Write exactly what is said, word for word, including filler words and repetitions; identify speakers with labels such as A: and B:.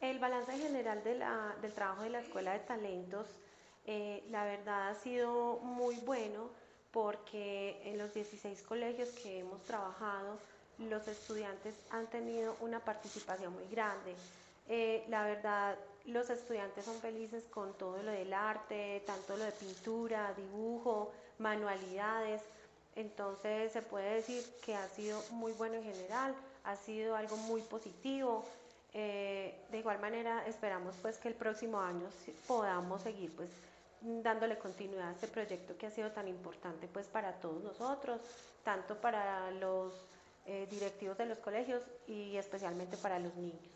A: El balance general de la, del trabajo de la Escuela de Talentos, eh, la verdad ha sido muy bueno porque en los dieciséis colegios que hemos trabajado, los estudiantes han tenido una participación muy grande. Eh, la verdad, los estudiantes son felices con todo lo del arte, tanto lo de pintura, dibujo, manualidades. Entonces se puede decir que ha sido muy bueno en general, ha sido algo muy positivo. Eh, de igual manera esperamos pues que el próximo año podamos seguir pues dándole continuidad a este proyecto que ha sido tan importante pues para todos nosotros, tanto para los eh, directivos de los colegios y especialmente para los niños.